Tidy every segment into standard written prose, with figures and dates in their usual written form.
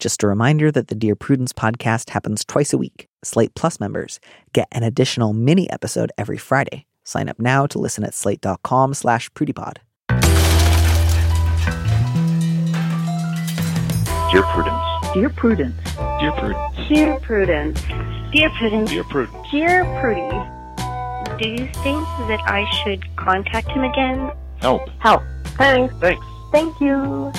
Just a reminder that the Dear Prudence podcast happens twice a week. Slate Plus members get an additional mini episode every Friday. Sign up now to listen at slate.com/PrudyPod. Dear Prudence. Dear Prudence. Dear Prudence. Dear Prudence. Dear Prudence. Dear Prudence. Dear Prudy, do you think that I should contact him again? Help. Help. Thanks. Thanks. Thank you.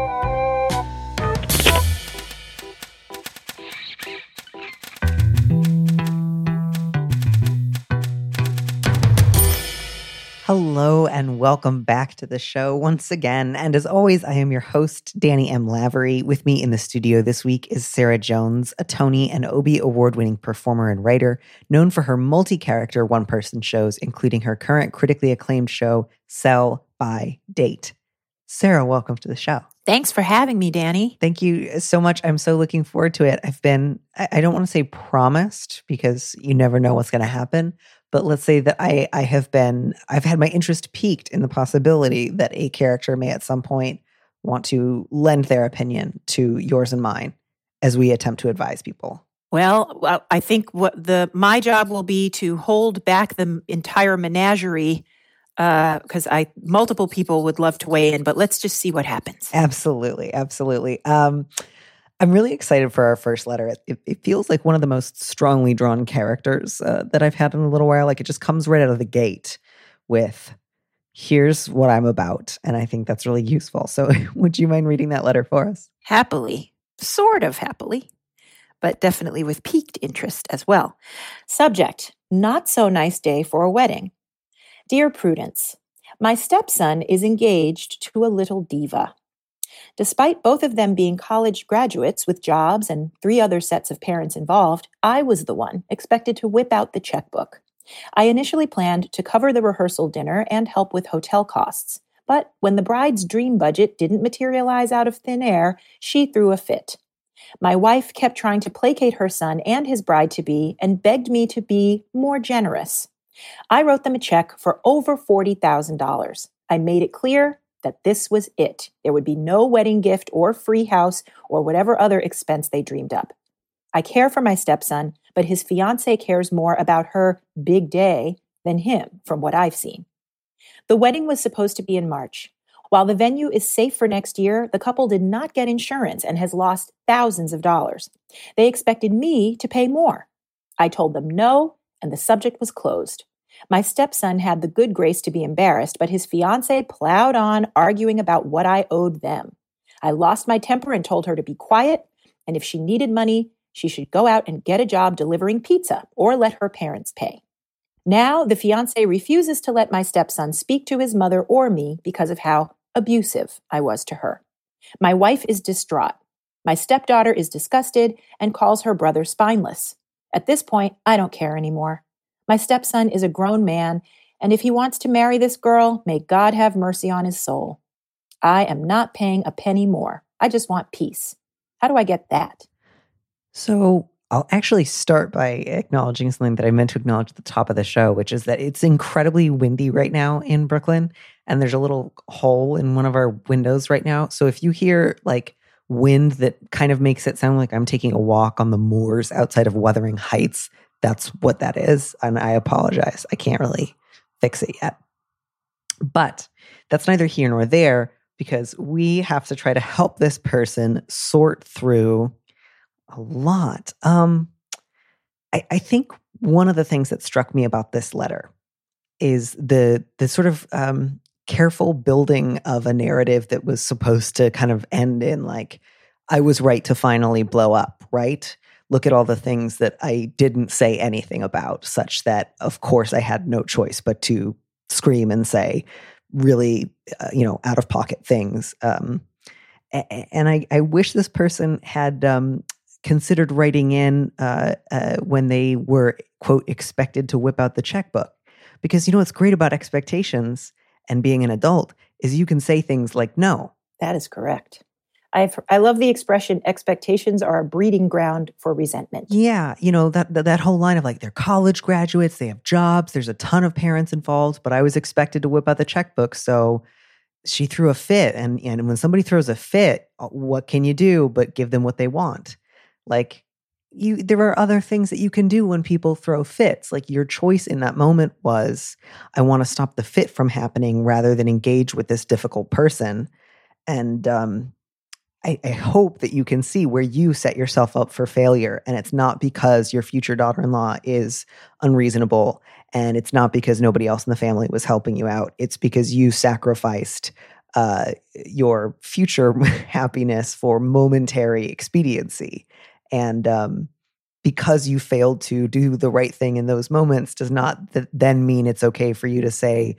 Hello and welcome back to the show once again. And as always, I am your host, Danny M. Lavery. With me in the studio this week is Sarah Jones, a Tony and Obie award-winning performer and writer, known for her multi-character one-person shows, including her current critically acclaimed show, Sell by Date. Sarah, welcome to the show. Thanks for having me, Danny. Thank you so much. I'm so looking forward to it. I don't want to say promised because you never know what's going to happen, but let's say that I've had my interest piqued in the possibility that a character may at some point want to lend their opinion to yours and mine as we attempt to advise people. Well, I think my job will be to hold back the entire menagerie because multiple people would love to weigh in, but let's just see what happens. Absolutely. I'm really excited for our first letter. It feels like one of the most strongly drawn characters that I've had in a little while. Like it just comes right out of the gate with, here's what I'm about. And I think that's really useful. So would you mind reading that letter for us? Happily, sort of happily, but definitely with piqued interest as well. Subject, not so nice day for a wedding. Dear Prudence, my stepson is engaged to a little diva. Despite both of them being college graduates with jobs and 3 other sets of parents involved, I was the one expected to whip out the checkbook. I initially planned to cover the rehearsal dinner and help with hotel costs. But when the bride's dream budget didn't materialize out of thin air, she threw a fit. My wife kept trying to placate her son and his bride-to-be and begged me to be more generous. I wrote them a check for over $40,000. I made it clear that this was it. There would be no wedding gift or free house or whatever other expense they dreamed up. I care for my stepson, but his fiancée cares more about her big day than him, from what I've seen. The wedding was supposed to be in March. While the venue is safe for next year, the couple did not get insurance and has lost thousands of dollars. They expected me to pay more. I told them no, and the subject was closed. My stepson had the good grace to be embarrassed, but his fiancée plowed on, arguing about what I owed them. I lost my temper and told her to be quiet, and if she needed money, she should go out and get a job delivering pizza or let her parents pay. Now, the fiancé refuses to let my stepson speak to his mother or me because of how abusive I was to her. My wife is distraught. My stepdaughter is disgusted and calls her brother spineless. At this point, I don't care anymore. My stepson is a grown man, and if he wants to marry this girl, may God have mercy on his soul. I am not paying a penny more. I just want peace. How do I get that? So I'll actually start by acknowledging something that I meant to acknowledge at the top of the show, which is that it's incredibly windy right now in Brooklyn, and there's a little hole in one of our windows right now. So if you hear like wind that kind of makes it sound like I'm taking a walk on the moors outside of Wuthering Heights, that's what that is, and I apologize. I can't really fix it yet. But that's neither here nor there because we have to try to help this person sort through a lot. I think one of the things that struck me about this letter is the sort of careful building of a narrative that was supposed to kind of end in like, I was right to finally blow up, right? Look at all the things that I didn't say anything about, such that, of course, I had no choice but to scream and say really, out of pocket things. And I wish this person had considered writing in when they were, quote, expected to whip out the checkbook. Because, what's great about expectations and being an adult is you can say things like no. That is correct. I love the expression, expectations are a breeding ground for resentment. Yeah, that whole line of like, they're college graduates, they have jobs, there's a ton of parents involved, but I was expected to whip out the checkbook, so she threw a fit. And when somebody throws a fit, what can you do but give them what they want? Like, there are other things that you can do when people throw fits. Like, your choice in that moment was, I want to stop the fit from happening rather than engage with this difficult person. And I hope that you can see where you set yourself up for failure. And it's not because your future daughter-in-law is unreasonable, and it's not because nobody else in the family was helping you out. It's because you sacrificed your future happiness for momentary expediency. And because you failed to do the right thing in those moments does not then mean it's okay for you to say,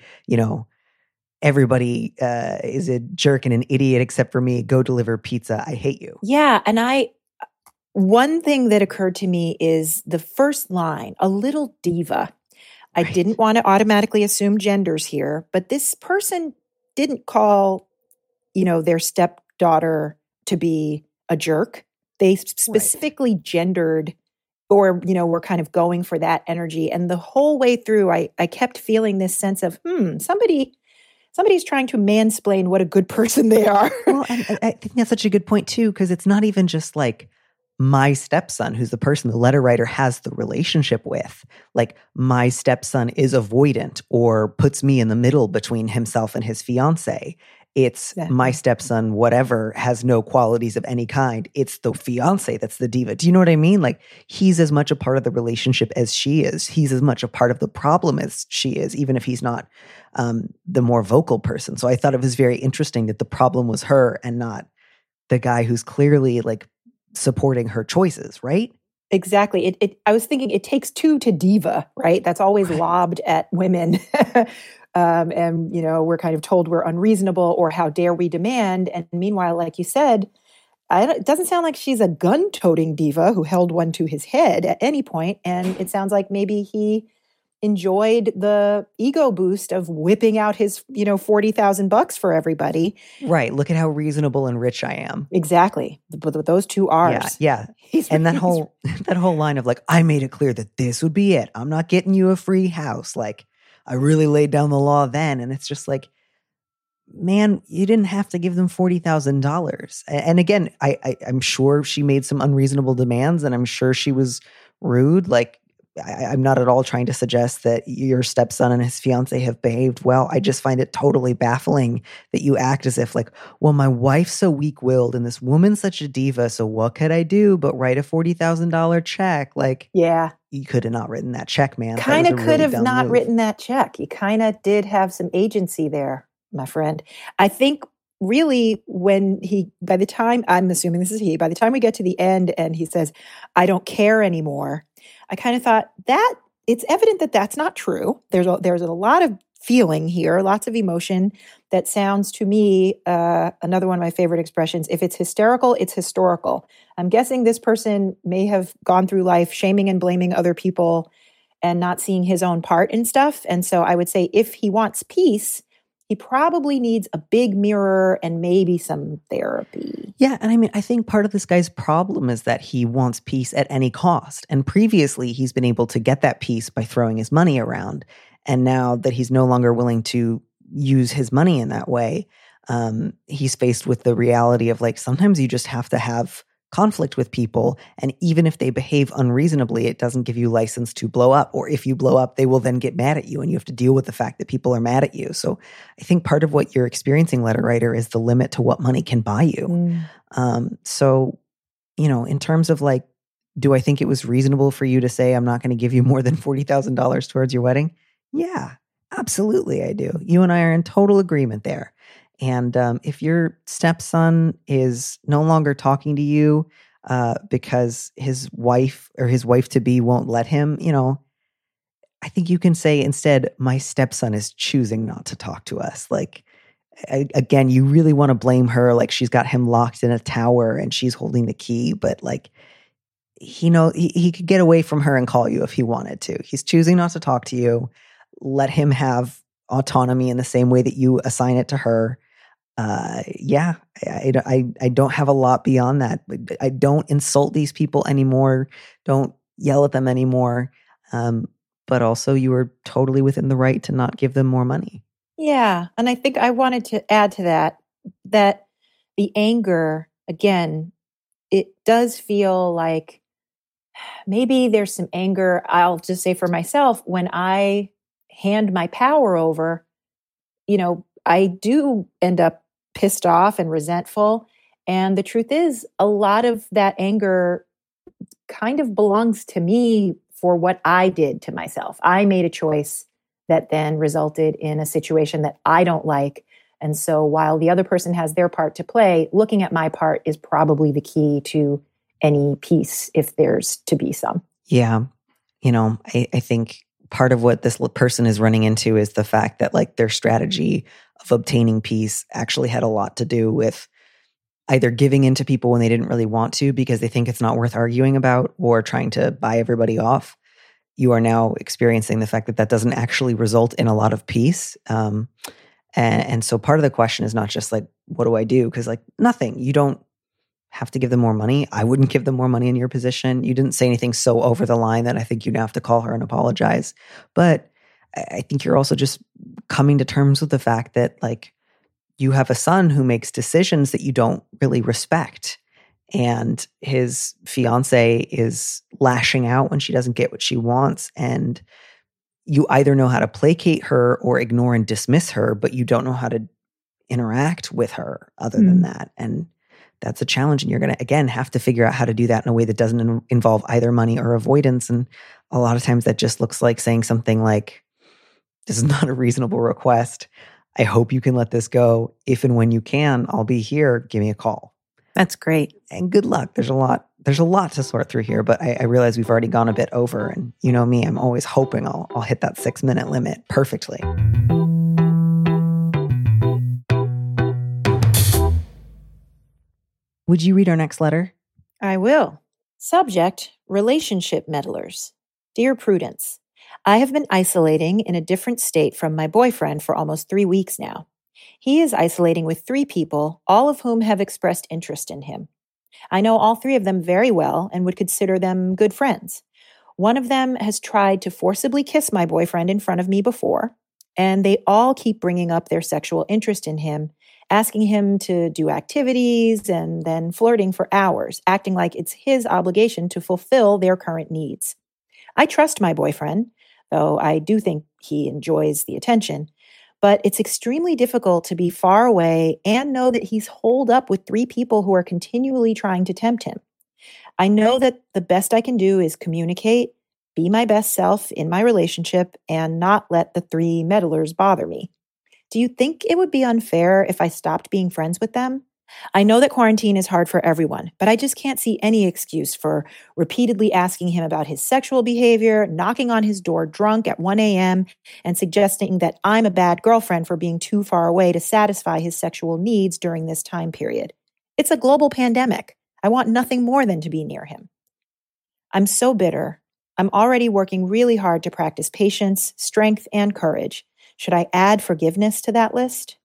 everybody is a jerk and an idiot except for me. Go deliver pizza. I hate you. Yeah. And one thing that occurred to me is the first line, a little diva. I didn't want to automatically assume genders here, but this person didn't call, their stepdaughter to be a jerk. They specifically gendered or, were kind of going for that energy. And the whole way through, I kept feeling this sense of, somebody's trying to mansplain what a good person they are. Well, and I think that's such a good point too, because it's not even just like my stepson, who's the person the letter writer has the relationship with. Like, my stepson is avoidant or puts me in the middle between himself and his fiance. It's my stepson, whatever, has no qualities of any kind. It's the fiance that's the diva. Do you know what I mean? Like, he's as much a part of the relationship as she is. He's as much a part of the problem as she is, even if he's not the more vocal person. So I thought it was very interesting that the problem was her and not the guy who's clearly like supporting her choices, right? Exactly. I was thinking it takes two to diva, right? That's always lobbed at women. And, we're kind of told we're unreasonable or how dare we demand. And meanwhile, like you said, it doesn't sound like she's a gun-toting diva who held one to his head at any point. And it sounds like maybe he enjoyed the ego boost of whipping out his, $40,000 for everybody. Right. Look at how reasonable and rich I am. Exactly. But those two R's. Yeah. And that whole line of like, I made it clear that this would be it. I'm not getting you a free house. Like, I really laid down the law then. And it's just like, man, you didn't have to give them $40,000. And again, I'm sure she made some unreasonable demands, and I'm sure she was rude. Like, I'm not at all trying to suggest that your stepson and his fiance have behaved well. I just find it totally baffling that you act as if like, well, my wife's so weak-willed and this woman's such a diva, so what could I do but write a $40,000 check? Like, yeah, you could have not written that check, man. Kind of could have not written that check. You kind of did have some agency there, my friend. I think really by the time we get to the end and he says, I don't care anymore, I kind of thought that it's evident that that's not true. There's a lot of feeling here, lots of emotion that sounds to me, another one of my favorite expressions, if it's hysterical, it's historical. I'm guessing this person may have gone through life shaming and blaming other people and not seeing his own part in stuff. And so I would say if he wants peace, he probably needs a big mirror and maybe some therapy. Yeah. And I mean, I think part of this guy's problem is that he wants peace at any cost. And previously, he's been able to get that peace by throwing his money around. And now that he's no longer willing to use his money in that way, he's faced with the reality of like, sometimes you just have to have conflict with people. And even if they behave unreasonably, it doesn't give you license to blow up. Or if you blow up, they will then get mad at you and you have to deal with the fact that people are mad at you. So I think part of what you're experiencing, letter writer, is the limit to what money can buy you. So, in terms of like, do I think it was reasonable for you to say, I'm not going to give you more than $40,000 towards your wedding? Yeah, absolutely I do. You and I are in total agreement there. And if your stepson is no longer talking to you because his wife or his wife-to-be won't let him, I think you can say instead, my stepson is choosing not to talk to us. Like, again, you really want to blame her. Like, she's got him locked in a tower and she's holding the key. But like, he could get away from her and call you if he wanted to. He's choosing not to talk to you. Let him have autonomy in the same way that you assign it to her. I don't have a lot beyond that. I don't insult these people anymore. Don't yell at them anymore. But also, you are totally within the right to not give them more money. Yeah. And I think I wanted to add to that the anger, again, it does feel like maybe there's some anger. I'll just say for myself, when I hand my power over, I do end up pissed off and resentful. And the truth is, a lot of that anger kind of belongs to me for what I did to myself. I made a choice that then resulted in a situation that I don't like. And so while the other person has their part to play, looking at my part is probably the key to any peace if there's to be some. Yeah. I think part of what this person is running into is the fact that like their strategy of obtaining peace actually had a lot to do with either giving in to people when they didn't really want to because they think it's not worth arguing about or trying to buy everybody off. You are now experiencing the fact that that doesn't actually result in a lot of peace. And so part of the question is not just like, what do I do? Because like nothing, you don't have to give them more money. I wouldn't give them more money in your position. You didn't say anything so over the line that I think you'd have to call her and apologize. But I think you're also just coming to terms with the fact that like you have a son who makes decisions that you don't really respect. And his fiance is lashing out when she doesn't get what she wants. And you either know how to placate her or ignore and dismiss her, but you don't know how to interact with her other than that. And that's a challenge. And you're going to, again, have to figure out how to do that in a way that doesn't involve either money or avoidance. And a lot of times that just looks like saying something like, this is not a reasonable request. I hope you can let this go. If and when you can, I'll be here. Give me a call. That's great. And good luck. There's a lot to sort through here, but I realize we've already gone a bit over. And you know me, I'm always hoping I'll hit that 6-minute limit perfectly. Would you read our next letter? I will. Subject, relationship meddlers. Dear Prudence, I have been isolating in a different state from my boyfriend for almost 3 weeks now. He is isolating with 3 people, all of whom have expressed interest in him. I know all 3 of them very well and would consider them good friends. One of them has tried to forcibly kiss my boyfriend in front of me before, and they all keep bringing up their sexual interest in him, asking him to do activities and then flirting for hours, acting like it's his obligation to fulfill their current needs. I trust my boyfriend, though I do think he enjoys the attention, but it's extremely difficult to be far away and know that he's holed up with 3 people who are continually trying to tempt him. I know that the best I can do is communicate, be my best self in my relationship, and not let the 3 meddlers bother me. Do you think it would be unfair if I stopped being friends with them? I know that quarantine is hard for everyone, but I just can't see any excuse for repeatedly asking him about his sexual behavior, knocking on his door drunk at 1 a.m., and suggesting that I'm a bad girlfriend for being too far away to satisfy his sexual needs during this time period. It's a global pandemic. I want nothing more than to be near him. I'm so bitter. I'm already working really hard to practice patience, strength, and courage. Should I add forgiveness to that list?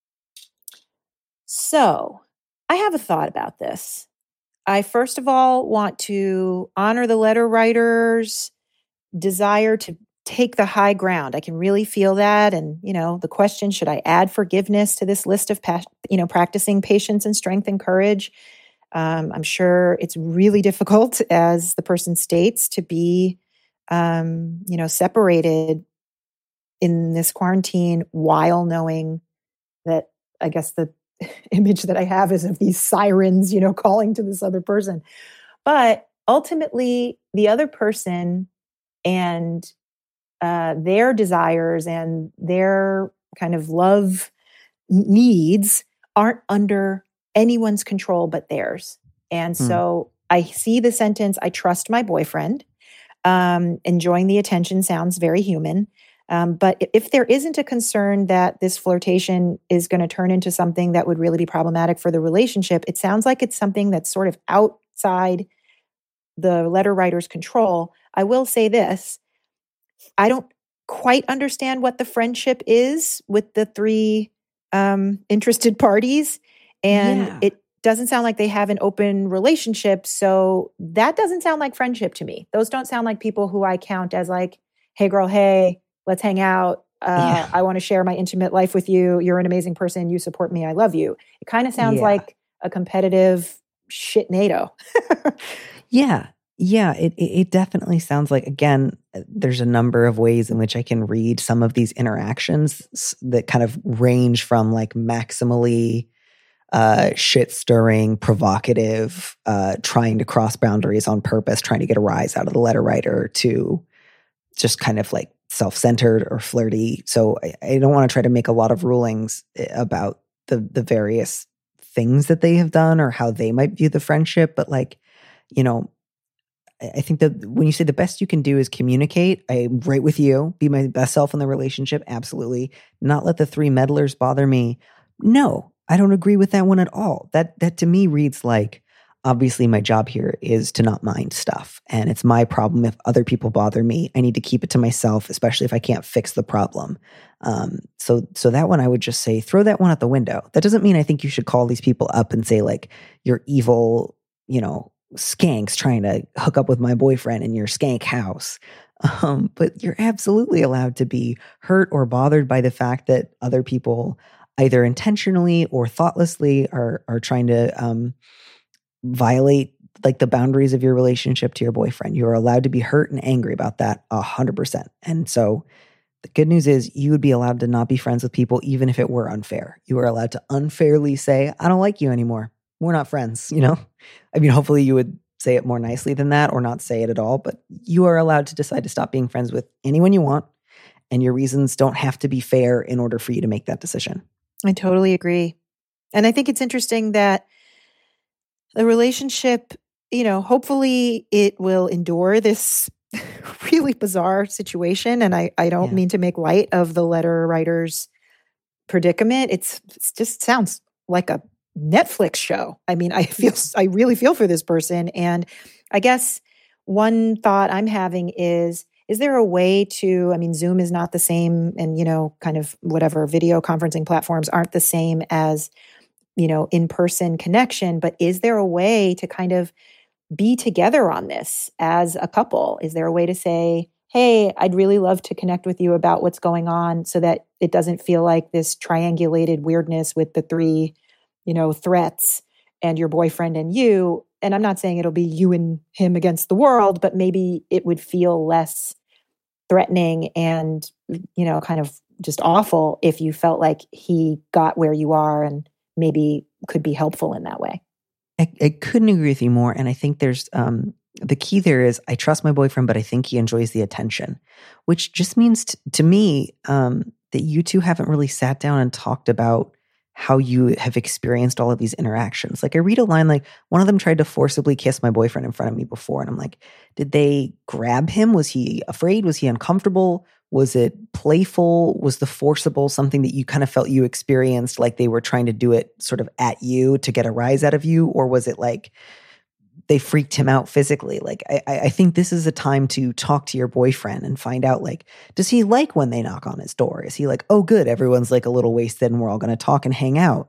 So, I have a thought about this. I first of all want to honor the letter writer's desire to take the high ground. I can really feel that. And, the question, should I add forgiveness to this list of, practicing patience and strength and courage? I'm sure it's really difficult, as the person states, to be, separated in this quarantine while knowing that, I guess the image that I have is of these sirens, calling to this other person. But ultimately, the other person and their desires and their kind of love needs aren't under anyone's control but theirs. And so I see the sentence, I trust my boyfriend. Enjoying the attention sounds very human. But if there isn't a concern that this flirtation is going to turn into something that would really be problematic for the relationship, it sounds like it's something that's sort of outside the letter writer's control. I will say this. I don't quite understand what the friendship is with the 3 interested parties. And it doesn't sound like they have an open relationship. So that doesn't sound like friendship to me. Those don't sound like people who I count as like, hey girl, hey, let's hang out. Yeah. I want to share my intimate life with you. You're an amazing person. You support me. I love you. It kind of sounds Yeah. like a competitive shit NATO. Yeah. Yeah, it definitely sounds like, again, there's a number of ways in which I can read some of these interactions that kind of range from like maximally shit stirring, provocative, trying to cross boundaries on purpose, trying to get a rise out of the letter writer, to just kind of like self-centered or flirty. So I don't want to try to make a lot of rulings about the various things that they have done or how they might view the friendship. But like, you know, I think that when you say the best you can do is communicate, I'm right with you, be my best self in the relationship. Absolutely. Not let the three meddlers bother me. No, I don't agree with that one at all. That to me reads like, obviously my job here is to not mind stuff. And it's my problem if other people bother me. I need to keep it to myself, especially if I can't fix the problem. So that one I would just say, throw that one out the window. That doesn't mean I think you should call these people up and say like, you're evil, you know, skanks trying to hook up with my boyfriend in your skank house. But you're absolutely allowed to be hurt or bothered by the fact that other people either intentionally or thoughtlessly are trying to violate like the boundaries of your relationship to your boyfriend. You're allowed to be hurt and angry about that 100%. And so the good news is you would be allowed to not be friends with people even if it were unfair. You are allowed to unfairly say, I don't like you anymore. We're not friends, you know? I mean, hopefully you would say it more nicely than that or not say it at all, but you are allowed to decide to stop being friends with anyone you want, and your reasons don't have to be fair in order for you to make that decision. I totally agree. And I think it's interesting that the relationship, you know, hopefully it will endure this really bizarre situation. And I don't mean to make light of the letter writer's predicament. It just sounds like a Netflix show. I mean, I really feel for this person. And I guess one thought I'm having is there a way to, I mean, Zoom is not the same, and, you know, kind of whatever video conferencing platforms aren't the same as, you know, in-person connection, but is there a way to kind of be together on this as a couple? Is there a way to say, hey, I'd really love to connect with you about what's going on so that it doesn't feel like this triangulated weirdness with the three, you know, threats and your boyfriend and you. And I'm not saying it'll be you and him against the world, but maybe it would feel less threatening and, you know, kind of just awful if you felt like he got where you are and maybe could be helpful in that way. I couldn't agree with you more. And I think there's the key there is I trust my boyfriend, but I think he enjoys the attention, which just means to me that you two haven't really sat down and talked about how you have experienced all of these interactions. Like I read a line like, one of them tried to forcibly kiss my boyfriend in front of me before. And I'm like, did they grab him? Was he afraid? Was he uncomfortable? Was it playful? Was the forcible something that you kind of felt you experienced, like they were trying to do it sort of at you to get a rise out of you? Or was it like they freaked him out physically? Like, I think this is a time to talk to your boyfriend and find out, like, does he like when they knock on his door? Is he like, oh, good, everyone's like a little wasted and we're all going to talk and hang out?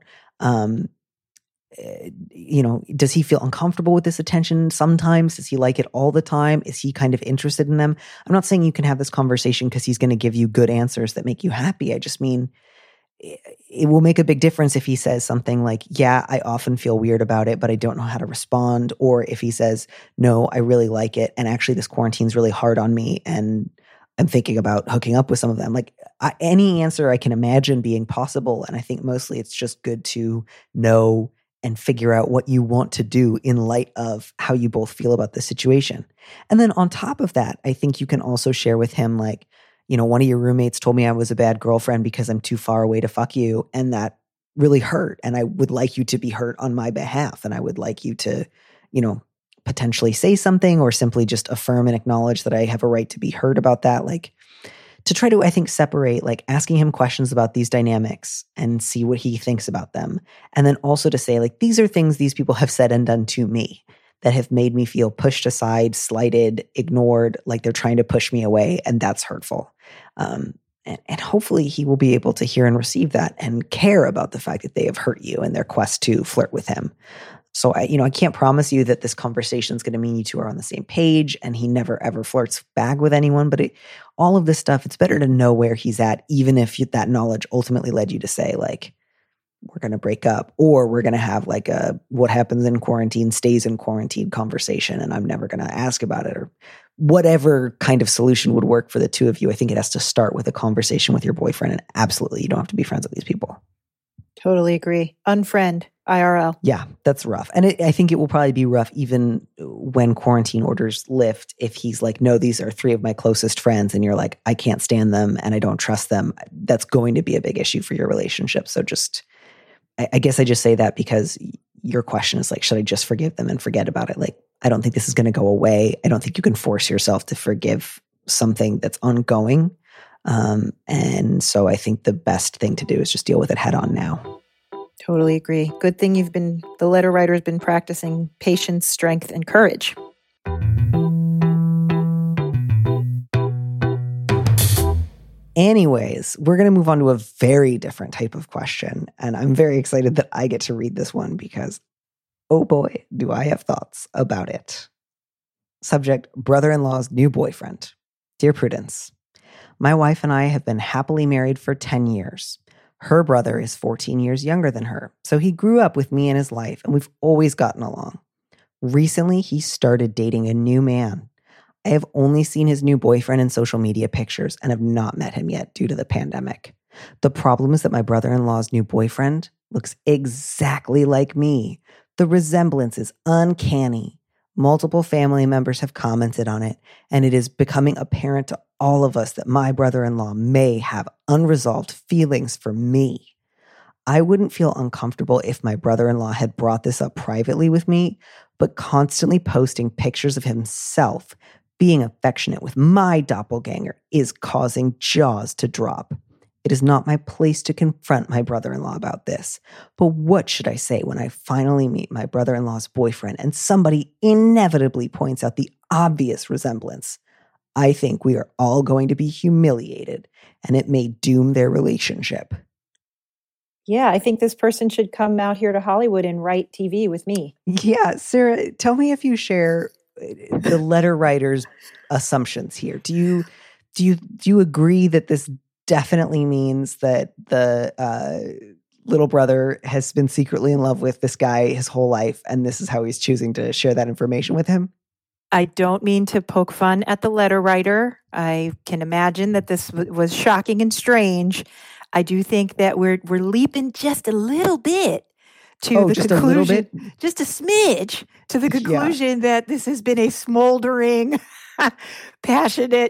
You know, does he feel uncomfortable with this attention sometimes? Does he like it all the time? Is he kind of interested in them? I'm not saying you can have this conversation because he's going to give you good answers that make you happy. I just mean it will make a big difference if he says something like, yeah, I often feel weird about it, but I don't know how to respond. Or if he says, no, I really like it. And actually this quarantine's really hard on me and I'm thinking about hooking up with some of them. Like any answer I can imagine being possible. And I think mostly it's just good to know and figure out what you want to do in light of how you both feel about the situation. And then on top of that, I think you can also share with him, like, you know, one of your roommates told me I was a bad girlfriend because I'm too far away to fuck you. And that really hurt. And I would like you to be hurt on my behalf. And I would like you to, you know, potentially say something or simply just affirm and acknowledge that I have a right to be heard about that. Like, to try to, I think, separate, like asking him questions about these dynamics and see what he thinks about them. And then also to say, like, these are things these people have said and done to me that have made me feel pushed aside, slighted, ignored, like they're trying to push me away. And that's hurtful. And hopefully he will be able to hear and receive that and care about the fact that they have hurt you in their quest to flirt with him. So I can't promise you that this conversation is going to mean you two are on the same page and he never ever flirts back with anyone. But all of this stuff, it's better to know where he's at, even if that knowledge ultimately led you to say like, we're going to break up, or we're going to have like a what happens in quarantine stays in quarantine conversation and I'm never going to ask about it, or whatever kind of solution would work for the two of you. I think it has to start with a conversation with your boyfriend, and absolutely you don't have to be friends with these people. Totally agree. Unfriend, IRL. Yeah, that's rough. And I think it will probably be rough even when quarantine orders lift. If he's like, no, these are 3 of my closest friends, and you're like, I can't stand them and I don't trust them, that's going to be a big issue for your relationship. So I guess I just say that because your question is like, should I just forgive them and forget about it? Like, I don't think this is going to go away. I don't think you can force yourself to forgive something that's ongoing. And so I think the best thing to do is just deal with it head on now. Totally agree. Good thing the letter writer's been practicing patience, strength, and courage. Anyways, we're going to move on to a very different type of question. And I'm very excited that I get to read this one because, oh boy, do I have thoughts about it. Subject, brother-in-law's new boyfriend. Dear Prudence, my wife and I have been happily married for 10 years. Her brother is 14 years younger than her, so he grew up with me in his life, and we've always gotten along. Recently, he started dating a new man. I have only seen his new boyfriend in social media pictures and have not met him yet due to the pandemic. The problem is that my brother-in-law's new boyfriend looks exactly like me. The resemblance is uncanny. Multiple family members have commented on it, and it is becoming apparent to all of us that my brother-in-law may have unresolved feelings for me. I wouldn't feel uncomfortable if my brother-in-law had brought this up privately with me, but constantly posting pictures of himself being affectionate with my doppelganger is causing jaws to drop. It is not my place to confront my brother-in-law about this, but what should I say when I finally meet my brother-in-law's boyfriend and somebody inevitably points out the obvious resemblance? I think we are all going to be humiliated, and it may doom their relationship. Yeah, I think this person should come out here to Hollywood and write TV with me. Yeah, Sarah, tell me if you share the letter writer's assumptions here. Do you agree that this definitely means that the little brother has been secretly in love with this guy his whole life, and this is how he's choosing to share that information with him? I don't mean to poke fun at the letter writer. I can imagine that this was shocking and strange. I do think that we're leaping just a little bit to the conclusion, just a smidge to the conclusion that this has been a smoldering, passionate,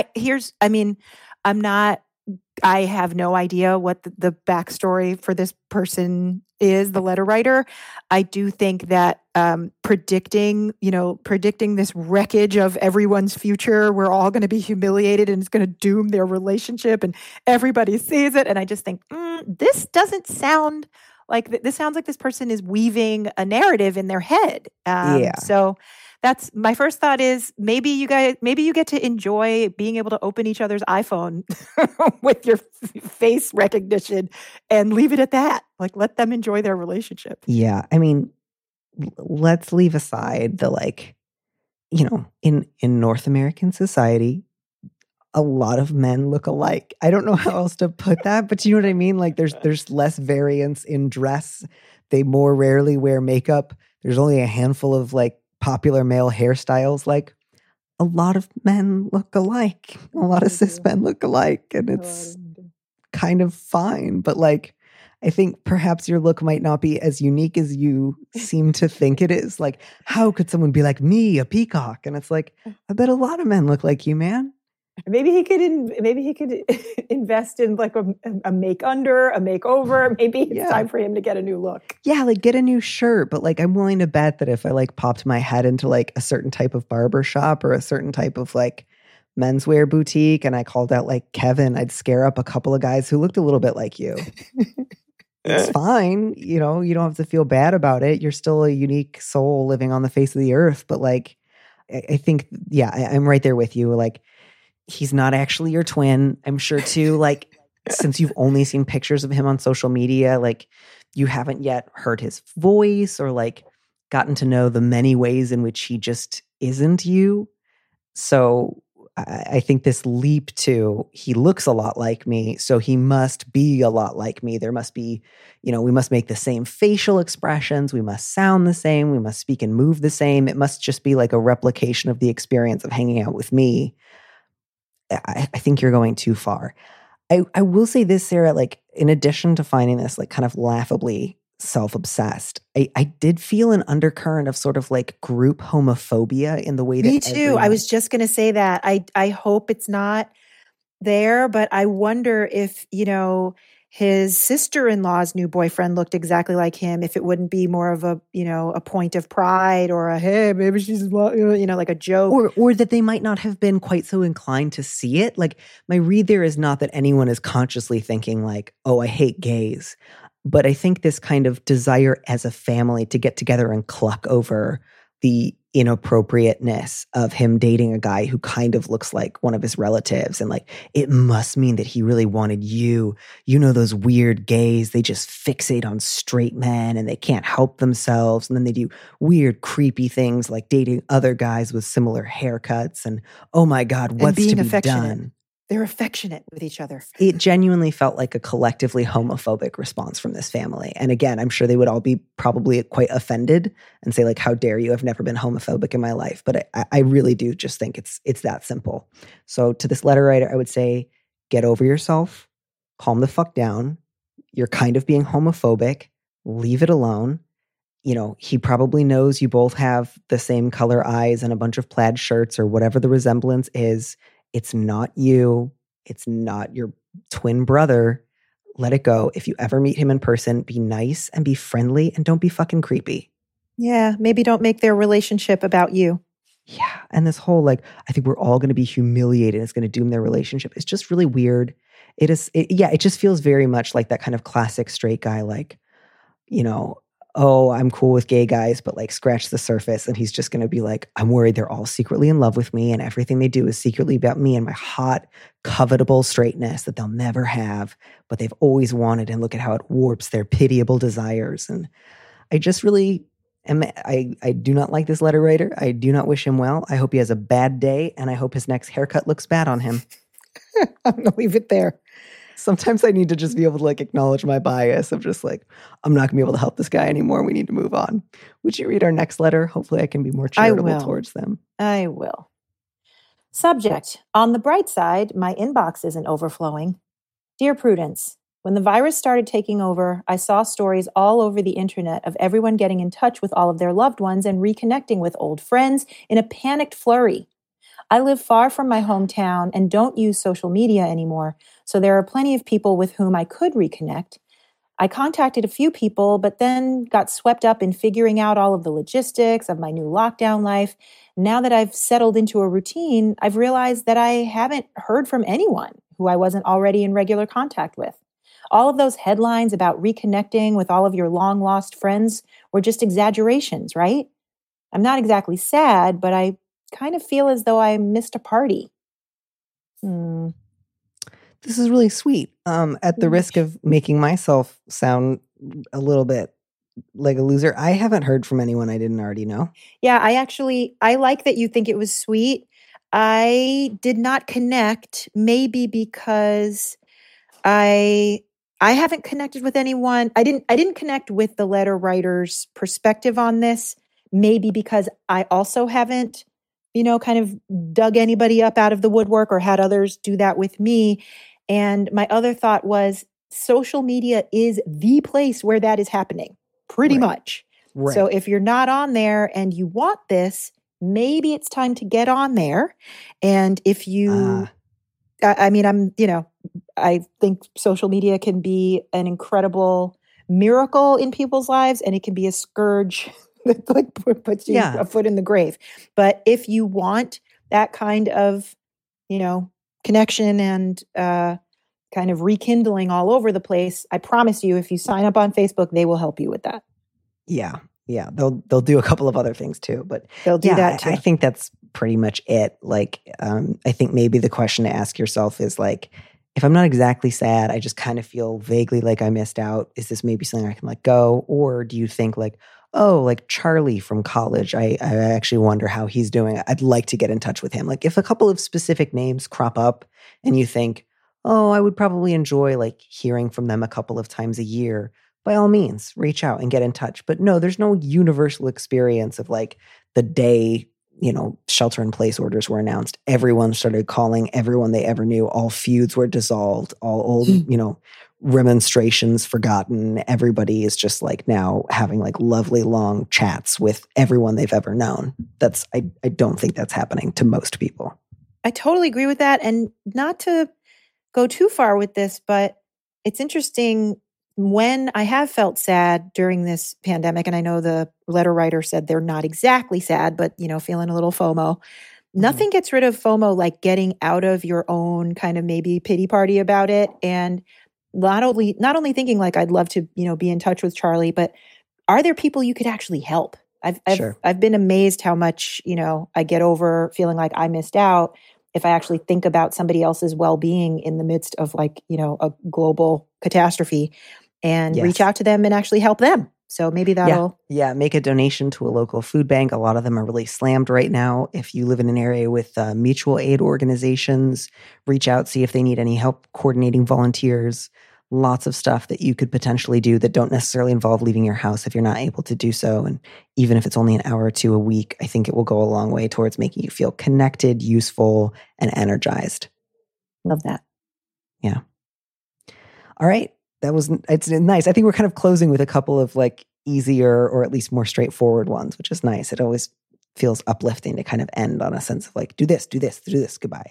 I have no idea what the backstory for this person is, the letter writer. I do think that predicting this wreckage of everyone's future, we're all going to be humiliated and it's going to doom their relationship and everybody sees it. And I just think, this doesn't sound like, this sounds like this person is weaving a narrative in their head. So that's my first thought is maybe you get to enjoy being able to open each other's iPhone with your face recognition and leave it at that. Like, let them enjoy their relationship. Yeah. I mean, let's leave aside the in North American society, a lot of men look alike. I don't know how else to put that, but you know what I mean? Like there's less variance in dress. They more rarely wear makeup. There's only a handful of popular male hairstyles. Like a lot of men look alike. A lot of cis men look alike, and it's kind of fine. But I think perhaps your look might not be as unique as you seem to think it is. Like, how could someone be like me, a peacock? And it's like, I bet a lot of men look like you, man. Maybe he could invest in a make under, a makeover. Maybe it's time for him to get a new look. Yeah, get a new shirt. But I'm willing to bet that if I popped my head into a certain type of barber shop or a certain type of menswear boutique and I called out Kevin, I'd scare up a couple of guys who looked a little bit like you. It's fine. You don't have to feel bad about it. You're still a unique soul living on the face of the earth. But I think, I'm right there with you. He's not actually your twin. I'm sure too, since you've only seen pictures of him on social media, you haven't yet heard his voice or gotten to know the many ways in which he just isn't you. So I think this leap to he looks a lot like me, so he must be a lot like me. There must be, we must make the same facial expressions. We must sound the same. We must speak and move the same. It must just be like a replication of the experience of hanging out with me. I think you're going too far. I will say this, Sarah, like in addition to finding this like kind of laughably self-obsessed, I did feel an undercurrent of sort of like group homophobia in the way that Me too. I was just going to say that. I hope it's not there, but I wonder if, his sister-in-law's new boyfriend looked exactly like him, if it wouldn't be more of a, a point of pride or a, hey, maybe she's, like a joke. Or that they might not have been quite so inclined to see it. Like my read there is not that anyone is consciously thinking like, oh, I hate gays. But I think this kind of desire as a family to get together and cluck over the inappropriateness of him dating a guy who kind of looks like one of his relatives. And like, it must mean that he really wanted you. Those weird gays, they just fixate on straight men and they can't help themselves. And then they do weird, creepy things like dating other guys with similar haircuts. And oh my God, what's to be done? They're affectionate with each other. It genuinely felt like a collectively homophobic response from this family. And again, I'm sure they would all be probably quite offended and say like, how dare you? I've never been homophobic in my life. But I really do just think it's that simple. So to this letter writer, I would say, get over yourself, calm the fuck down. You're kind of being homophobic. Leave it alone. He probably knows you both have the same color eyes and a bunch of plaid shirts or whatever the resemblance is. It's not you. It's not your twin brother. Let it go. If you ever meet him in person, be nice and be friendly and don't be fucking creepy. Yeah, maybe don't make their relationship about you. Yeah, and this whole like, I think we're all going to be humiliated. It's going to doom their relationship. It's just really weird. It just feels very much like that kind of classic straight guy, like, oh, I'm cool with gay guys, but like scratch the surface. And he's just going to be like, I'm worried they're all secretly in love with me and everything they do is secretly about me and my hot, covetable straightness that they'll never have, but they've always wanted. And look at how it warps their pitiable desires. And I just really I do not like this letter writer. I do not wish him well. I hope he has a bad day and I hope his next haircut looks bad on him. I'm going to leave it there. Sometimes I need to just be able to like acknowledge my bias of just like, I'm not gonna be able to help this guy anymore. We need to move on. Would you read our next letter? Hopefully I can be more charitable towards them. I will. Subject. On the bright side, my inbox isn't overflowing. Dear Prudence, when the virus started taking over, I saw stories all over the internet of everyone getting in touch with all of their loved ones and reconnecting with old friends in a panicked flurry. I live far from my hometown and don't use social media anymore, so there are plenty of people with whom I could reconnect. I contacted a few people, but then got swept up in figuring out all of the logistics of my new lockdown life. Now that I've settled into a routine, I've realized that I haven't heard from anyone who I wasn't already in regular contact with. All of those headlines about reconnecting with all of your long-lost friends were just exaggerations, right? I'm not exactly sad, but I kind of feel as though I missed a party. This is really sweet. At the risk of making myself sound a little bit like a loser, I haven't heard from anyone I didn't already know. Yeah, I like that you think it was sweet. I did not connect, maybe because I haven't connected with anyone. I didn't connect with the letter writer's perspective on this, maybe because I also haven't kind of dug anybody up out of the woodwork or had others do that with me. And my other thought was social media is the place where that is happening, pretty much. Right. So if you're not on there and you want this, maybe it's time to get on there. And if you, I think social media can be an incredible miracle in people's lives, and it can be a scourge that like puts you a foot in the grave. But if you want that kind of, connection and kind of rekindling all over the place, I promise you, if you sign up on Facebook, they will help you with that. Yeah. They'll do a couple of other things too, but they'll do that too. I think that's pretty much it. Like, I think maybe the question to ask yourself is like, if I'm not exactly sad, I just kind of feel vaguely like I missed out. Is this maybe something I can let go? Or do you think like, oh, like Charlie from college, I actually wonder how he's doing. I'd like to get in touch with him. Like if a couple of specific names crop up and you think, oh, I would probably enjoy like hearing from them a couple of times a year, by all means, reach out and get in touch. But no, there's no universal experience of like the day, shelter in place orders were announced. Everyone started calling everyone they ever knew. All feuds were dissolved. All old, remonstrations forgotten. Everybody is just like now having like lovely long chats with everyone they've ever known. I don't think that's happening to most people. I totally agree with that. And not to go too far with this, but it's interesting when I have felt sad during this pandemic, and I know the letter writer said they're not exactly sad, but feeling a little FOMO. Nothing gets rid of FOMO like getting out of your own kind of maybe pity party about it, and not only thinking like I'd love to be in touch with Charlie, but are there people you could actually help? I've been amazed how much I get over feeling like I missed out if I actually think about somebody else's well-being in the midst of like a global catastrophe, and reach out to them and actually help them. So maybe that'll... Yeah, make a donation to a local food bank. A lot of them are really slammed right now. If you live in an area with mutual aid organizations, reach out, see if they need any help coordinating volunteers. Lots of stuff that you could potentially do that don't necessarily involve leaving your house if you're not able to do so. And even if it's only an hour or two a week, I think it will go a long way towards making you feel connected, useful, and energized. Love that. Yeah. All right. It's nice. I think we're kind of closing with a couple of like easier or at least more straightforward ones, which is nice. It always feels uplifting to kind of end on a sense of like, do this, goodbye.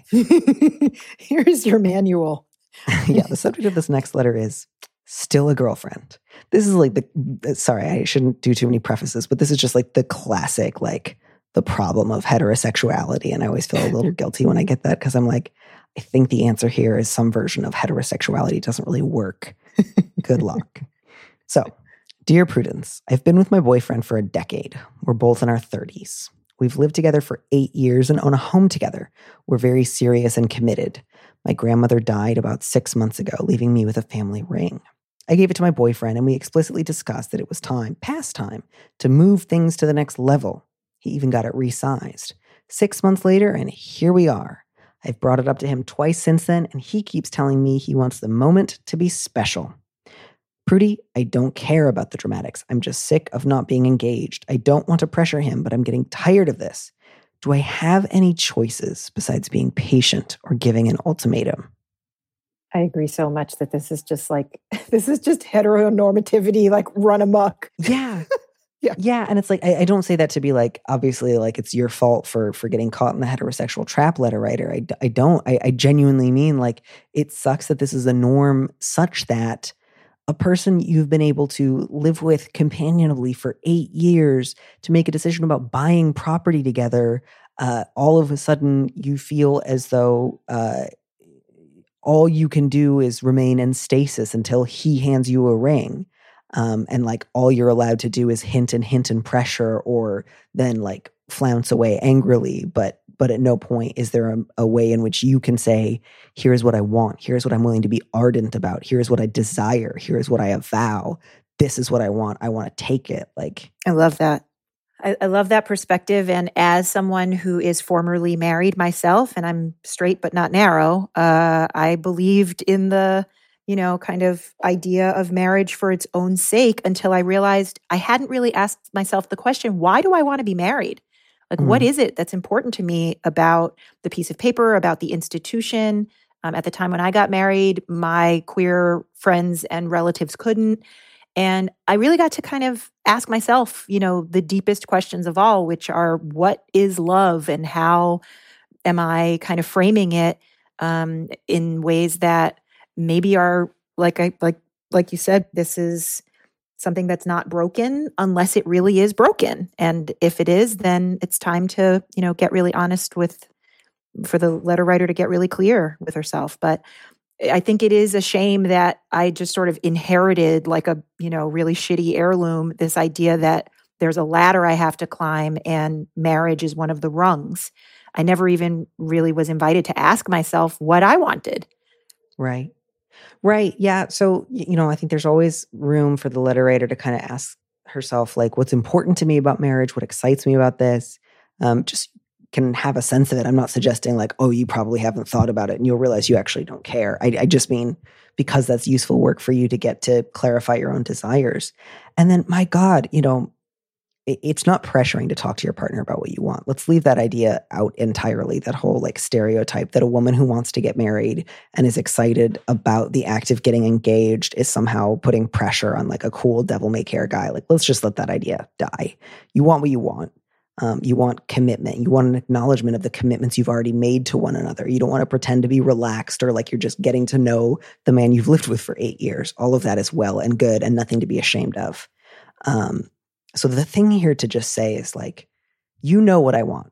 Here's your manual. Yeah, the subject of this next letter is still a girlfriend. This is like sorry, I shouldn't do too many prefaces, but this is just like the classic, like the problem of heterosexuality. And I always feel a little guilty when I get that because I'm like, I think the answer here is some version of heterosexuality doesn't really work. Good luck. So, dear Prudence, I've been with my boyfriend for a decade. We're both in our 30s. We've lived together for 8 years and own a home together. We're very serious and committed. My grandmother died about 6 months ago, leaving me with a family ring. I gave it to my boyfriend, and we explicitly discussed that it was past time, to move things to the next level. He even got it resized. 6 months later, and here we are. I've brought it up to him twice since then, and he keeps telling me he wants the moment to be special. Prudy, I don't care about the dramatics. I'm just sick of not being engaged. I don't want to pressure him, but I'm getting tired of this. Do I have any choices besides being patient or giving an ultimatum? I agree so much that this is just heteronormativity, like run amok. Yeah. Yeah. And it's like, I don't say that to be like, obviously, like it's your fault for getting caught in the heterosexual trap, letter writer. I don't. I genuinely mean like it sucks that this is a norm such that a person you've been able to live with companionably for 8 years to make a decision about buying property together, all of a sudden you feel as though all you can do is remain in stasis until he hands you a ring. And like all you're allowed to do is hint and pressure or then like flounce away angrily. But at no point is there a way in which you can say, here's what I want. Here's what I'm willing to be ardent about. Here's what I desire. Here's what I avow. This is what I want. I want to take it. Like, I love that. I love that perspective. And as someone who is formerly married myself, and I'm straight but not narrow, I believed in the kind of idea of marriage for its own sake until I realized I hadn't really asked myself the question, why do I want to be married? Like, what is it that's important to me about the piece of paper, about the institution? At the time when I got married, my queer friends and relatives couldn't. And I really got to kind of ask myself, the deepest questions of all, which are, what is love and how am I kind of framing it in ways that maybe are like you said, this is something that's not broken unless it really is broken. And if it is, then it's time to, get really honest for the letter writer to get really clear with herself. But I think it is a shame that I just sort of inherited like a, really shitty heirloom, this idea that there's a ladder I have to climb and marriage is one of the rungs. I never even really was invited to ask myself what I wanted. Right. Yeah. So, I think there's always room for the letter writer to kind of ask herself, like, what's important to me about marriage, what excites me about this, just can have a sense of it. I'm not suggesting like, oh, you probably haven't thought about it and you'll realize you actually don't care. I just mean because that's useful work for you to get to clarify your own desires. And then, my God, it's not pressuring to talk to your partner about what you want. Let's leave that idea out entirely, that whole like stereotype that a woman who wants to get married and is excited about the act of getting engaged is somehow putting pressure on like a cool devil-may-care guy. Like, let's just let that idea die. You want what you want. You want commitment. You want an acknowledgement of the commitments you've already made to one another. You don't want to pretend to be relaxed or like you're just getting to know the man you've lived with for 8 years. All of that is well and good and nothing to be ashamed of. So the thing here to just say is like, you know what I want.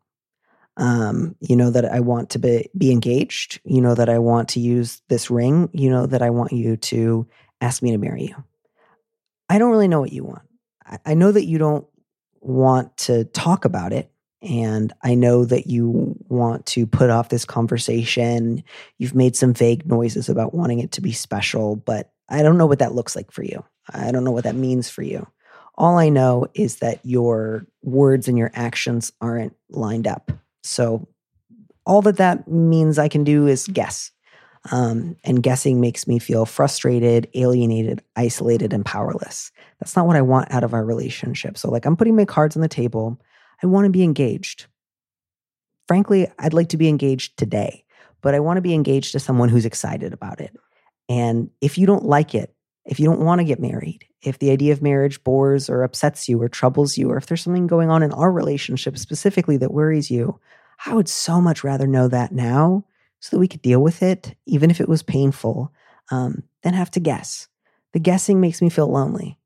You know that I want to be engaged. You know that I want to use this ring. You know that I want you to ask me to marry you. I don't really know what you want. I know that you don't want to talk about it. And I know that you want to put off this conversation. You've made some vague noises about wanting it to be special, but I don't know what that looks like for you. I don't know what that means for you. All I know is that your words and your actions aren't lined up. So all that means I can do is guess. And guessing makes me feel frustrated, alienated, isolated, and powerless. That's not what I want out of our relationship. So like, I'm putting my cards on the table. I want to be engaged. Frankly, I'd like to be engaged today, but I want to be engaged to someone who's excited about it. And if you don't like it, if you don't want to get married, if the idea of marriage bores or upsets you or troubles you, or if there's something going on in our relationship specifically that worries you, I would so much rather know that now so that we could deal with it, even if it was painful, than have to guess. The guessing makes me feel lonely.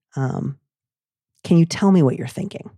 Can you tell me what you're thinking?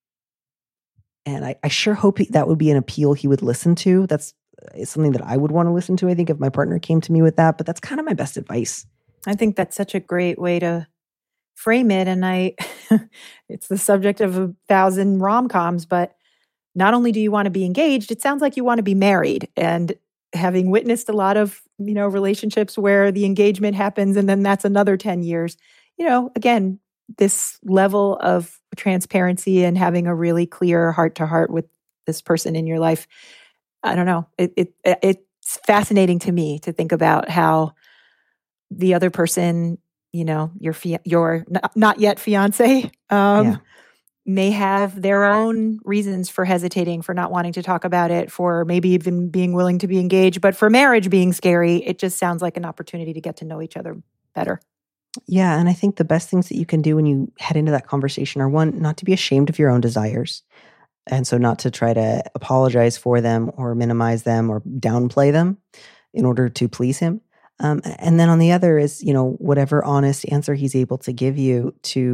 And I sure hope that would be an appeal he would listen to. It's something that I would want to listen to, I think, if my partner came to me with that. But that's kind of my best advice. I think that's such a great way to frame it. And it's the subject of 1,000 rom-coms, but not only do you want to be engaged, it sounds like you want to be married. And having witnessed a lot of, relationships where the engagement happens and then that's another 10 years, again, this level of transparency and having a really clear heart-to-heart with this person in your life, I don't know. It's fascinating to me to think about how the other person, your not yet fiance, may have their own reasons for hesitating, for not wanting to talk about it, for maybe even being willing to be engaged. But for marriage being scary, it just sounds like an opportunity to get to know each other better. Yeah, and I think the best things that you can do when you head into that conversation are, one, not to be ashamed of your own desires. And so not to try to apologize for them or minimize them or downplay them in order to please him. And then on the other is, whatever honest answer he's able to give you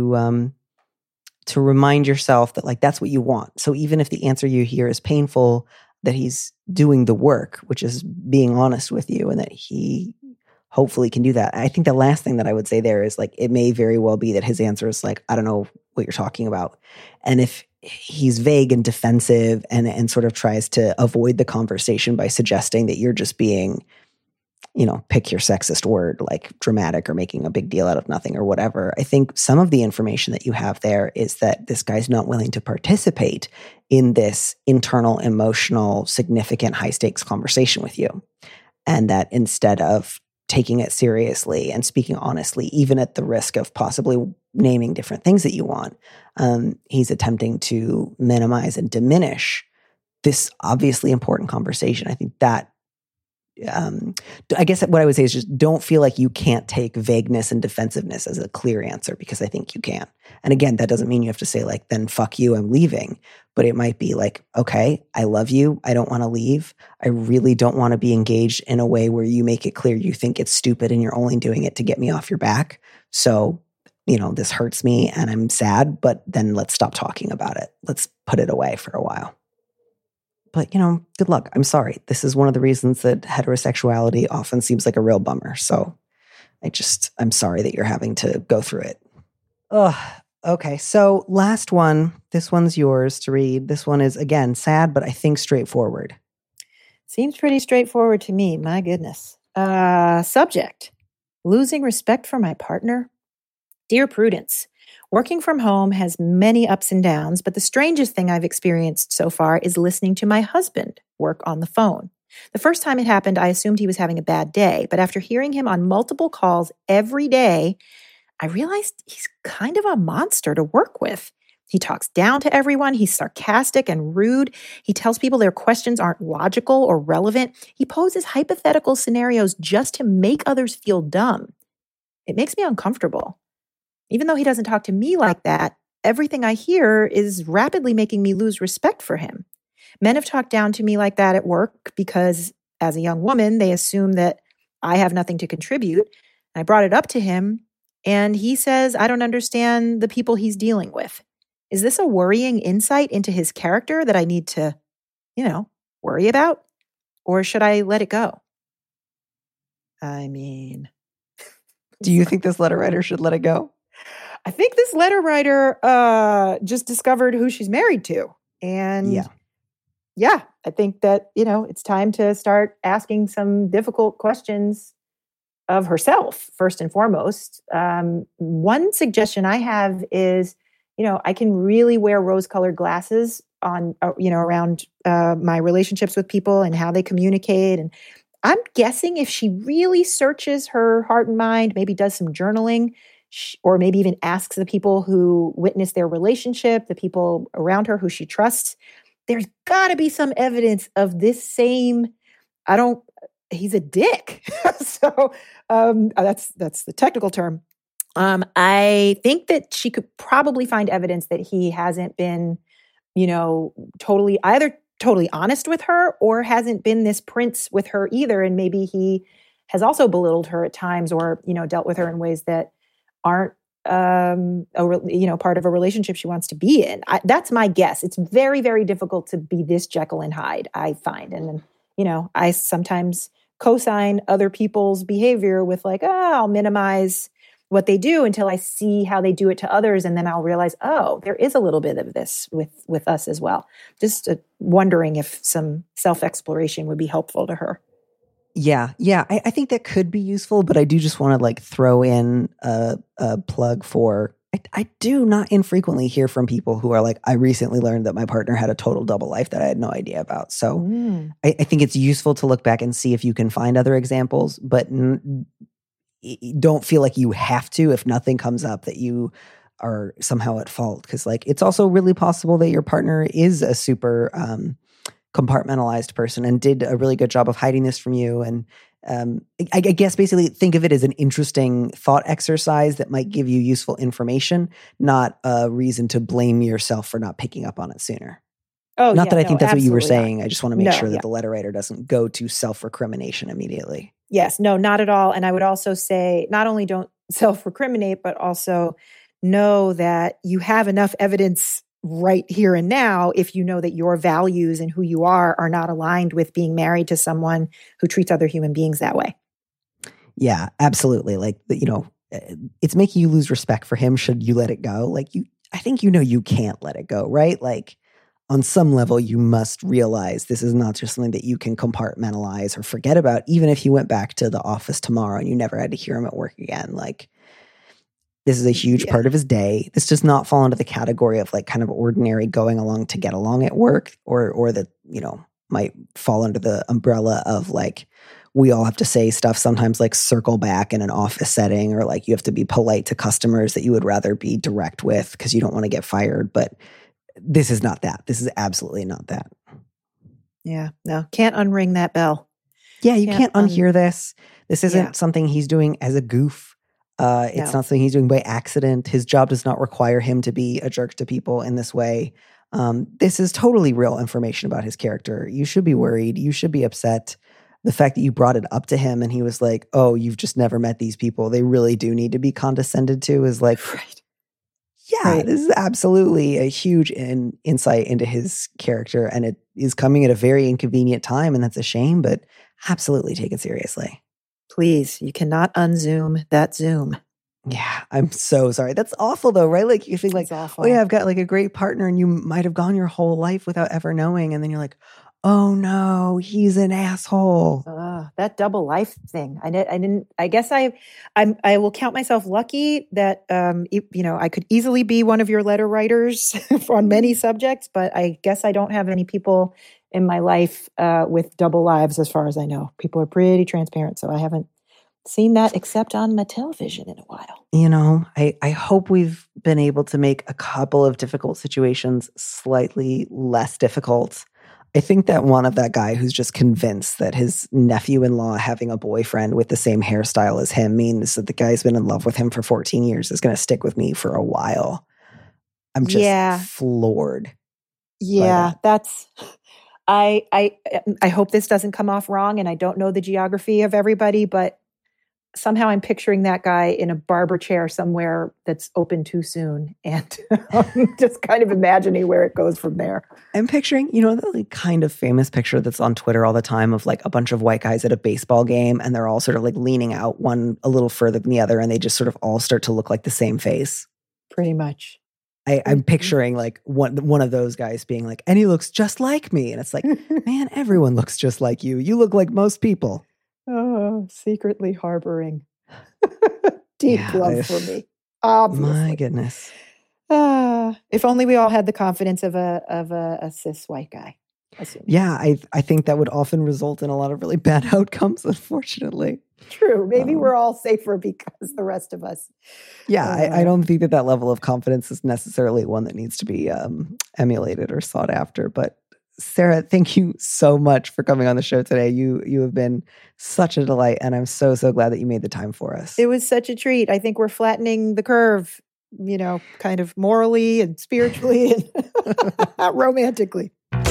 to remind yourself that like, that's what you want. So even if the answer you hear is painful, that he's doing the work, which is being honest with you, and that he hopefully can do that. I think the last thing that I would say there is like, it may very well be that his answer is like, I don't know what you're talking about. And if he's vague and defensive and sort of tries to avoid the conversation by suggesting that you're just being, pick your sexist word, like dramatic or making a big deal out of nothing or whatever. I think some of the information that you have there is that this guy's not willing to participate in this internal, emotional, significant, high stakes conversation with you. And that instead of taking it seriously and speaking honestly, even at the risk of possibly naming different things that you want, he's attempting to minimize and diminish this obviously important conversation. I think that, I guess what I would say is just don't feel like you can't take vagueness and defensiveness as a clear answer, because I think you can. And again, that doesn't mean you have to say like, then fuck you, I'm leaving. But it might be like, okay, I love you. I don't want to leave. I really don't want to be engaged in a way where you make it clear you think it's stupid and you're only doing it to get me off your back. So, this hurts me and I'm sad, but then let's stop talking about it. Let's put it away for a while. But, good luck. I'm sorry. This is one of the reasons that heterosexuality often seems like a real bummer. So I'm sorry that you're having to go through it. Ugh. Okay. So last one. This one's yours to read. This one is, again, sad, but I think straightforward. Seems pretty straightforward to me. My goodness. Subject: losing respect for my partner. Dear Prudence, Working from home has many ups and downs, but the strangest thing I've experienced so far is listening to my husband work on the phone. The first time it happened, I assumed he was having a bad day, but after hearing him on multiple calls every day, I realized he's kind of a monster to work with. He talks down to everyone. He's sarcastic and rude. He tells people their questions aren't logical or relevant. He poses hypothetical scenarios just to make others feel dumb. It makes me uncomfortable. Even though he doesn't talk to me like that, everything I hear is rapidly making me lose respect for him. Men have talked down to me like that at work because, as a young woman, they assume that I have nothing to contribute. I brought it up to him, and he says, I don't understand the people he's dealing with. Is this a worrying insight into his character that I need to, worry about? Or should I let it go? I mean... Do you think this letter writer should let it go? I think this letter writer just discovered who she's married to. And yeah, I think that, it's time to start asking some difficult questions of herself, first and foremost. One suggestion I have is, I can really wear rose-colored glasses on, around my relationships with people and how they communicate. And I'm guessing if she really searches her heart and mind, maybe does some journaling, or maybe even asks the people who witness their relationship, the people around her who she trusts, there's got to be some evidence of this same, he's a dick. So that's the technical term. I think that she could probably find evidence that he hasn't been, totally honest with her or hasn't been this prince with her either. And maybe he has also belittled her at times or, dealt with her in ways that aren't, part of a relationship she wants to be in. That's my guess. It's very, very difficult to be this Jekyll and Hyde, I find. And then, I sometimes co-sign other people's behavior with I'll minimize what they do until I see how they do it to others. And then I'll realize, there is a little bit of this with us as well. Just wondering if some self-exploration would be helpful to her. Yeah. I think that could be useful, but I do just want to throw in a plug for, I do not infrequently hear from people who are I recently learned that my partner had a total double life that I had no idea about. So I think it's useful to look back and see if you can find other examples, but don't feel like you have to if nothing comes up that you are somehow at fault. Because it's also really possible that your partner is a super compartmentalized person and did a really good job of hiding this from you. And I guess basically think of it as an interesting thought exercise that might give you useful information, not a reason to blame yourself for not picking up on it sooner. Not that I think that's what you were saying. I just want to make sure that the letter writer doesn't go to self-recrimination immediately. Yes, no, not at all. And I would also say not only don't self-recriminate, but also know that you have enough evidence right here and now if you know that your values and who you are not aligned with being married to someone who treats other human beings that way. Yeah, absolutely. It's making you lose respect for him should you let it go. I think you can't let it go, right? On some level, you must realize this is not just something that you can compartmentalize or forget about, even if you went back to the office tomorrow and you never had to hear him at work again. This is a huge part of his day. This does not fall into the category of kind of ordinary going along to get along at work or that, might fall under the umbrella of we all have to say stuff sometimes circle back in an office setting or you have to be polite to customers that you would rather be direct with because you don't want to get fired. But this is not that. This is absolutely not that. Yeah, no, can't unring that bell. Yeah, you can't unhear this. This isn't something he's doing as a goof. It's not something he's doing by accident. His job does not require him to be a jerk to people in this way. This is totally real information about his character. You should be worried. You should be upset. The fact that you brought it up to him and he was like, oh, you've just never met these people. They really do need to be condescended to is right. Yeah, this is absolutely a huge insight into his character, and it is coming at a very inconvenient time, and that's a shame, but absolutely take it seriously. Please, you cannot unzoom that Zoom. Yeah, I'm so sorry. That's awful though, right? You think oh yeah, I've got a great partner and you might have gone your whole life without ever knowing, and then you're like, oh no, he's an asshole. That double life thing. I guess I will count myself lucky that, I could easily be one of your letter writers on many subjects, but I guess I don't have any people in my life with double lives as far as I know. People are pretty transparent, so I haven't seen that except on my television in a while. I hope we've been able to make a couple of difficult situations slightly less difficult. I think that one of that guy who's just convinced that his nephew-in-law having a boyfriend with the same hairstyle as him means that the guy's been in love with him for 14 years is going to stick with me for a while. I'm just floored. Yeah, that's... I hope this doesn't come off wrong, and I don't know the geography of everybody, but somehow I'm picturing that guy in a barber chair somewhere that's open too soon, and I'm just kind of imagining where it goes from there. I'm picturing, the kind of famous picture that's on Twitter all the time of like a bunch of white guys at a baseball game, and they're all sort of like leaning out one a little further than the other, and they just sort of all start to look like the same face. Pretty much. I'm picturing like one of those guys being like, and he looks just like me. And it's like, man, everyone looks just like you. You look like most people. Oh, secretly harboring deep love for me. Obviously. My goodness. If only we all had the confidence of a cis white guy. Yeah, I think that would often result in a lot of really bad outcomes, unfortunately. True. Maybe we're all safer because the rest of us. Yeah, I don't think that level of confidence is necessarily one that needs to be emulated or sought after. But Sarah, thank you so much for coming on the show today. You have been such a delight, and I'm so glad that you made the time for us. It was such a treat. I think we're flattening the curve, kind of morally and spiritually and romantically.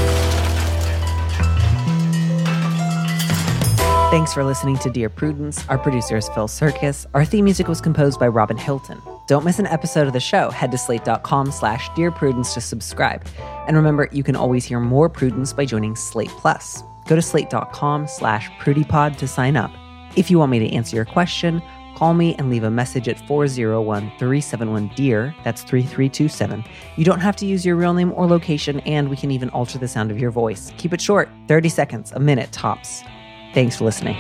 Thanks for listening to Dear Prudence. Our producer is Phil Serkis. Our theme music was composed by Robin Hilton. Don't miss an episode of the show. Head to slate.com/Dear Prudence to subscribe. And remember, you can always hear more Prudence by joining Slate Plus. Go to slate.com/PrudyPod to sign up. If you want me to answer your question, call me and leave a message at 401-371-DEAR. That's 3327. You don't have to use your real name or location, and we can even alter the sound of your voice. Keep it short, 30 seconds, a minute tops. Thanks for listening.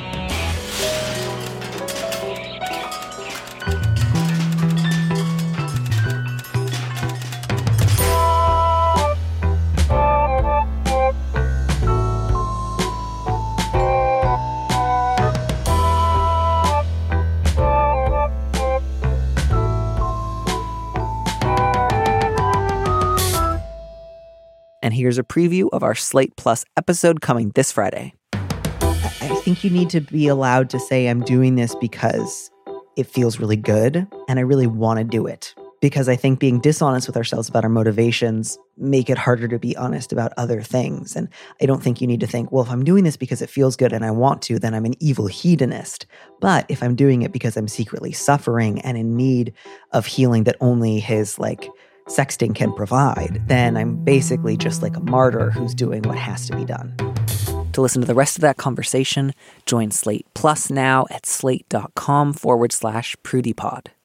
And here's a preview of our Slate Plus episode coming this Friday. I think you need to be allowed to say, I'm doing this because it feels really good and I really want to do it. Because I think being dishonest with ourselves about our motivations make it harder to be honest about other things. And I don't think you need to think, well, if I'm doing this because it feels good and I want to, then I'm an evil hedonist. But if I'm doing it because I'm secretly suffering and in need of healing that only his sexting can provide, then I'm basically just like a martyr who's doing what has to be done. To listen to the rest of that conversation, join Slate Plus now at slate.com/PrudyPod.